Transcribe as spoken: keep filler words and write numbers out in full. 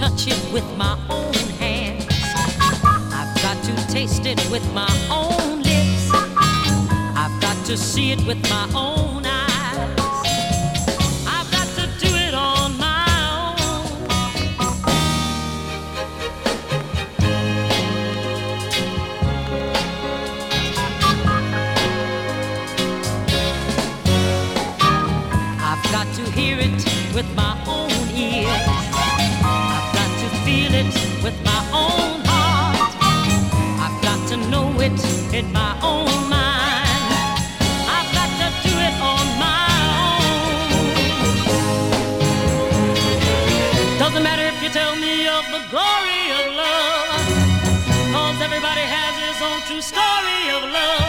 touch it with my own hands. I've got to taste it with my own lips. I've got to see it with my own eyes. I've got to do it on my own. I've got to hear it with my own ears. I've got to feel it with my own heart. I've got to know it in my own mind. I've got to do it on my own. Doesn't matter if you tell me of the glory of love, 'cause everybody has his own true story of love.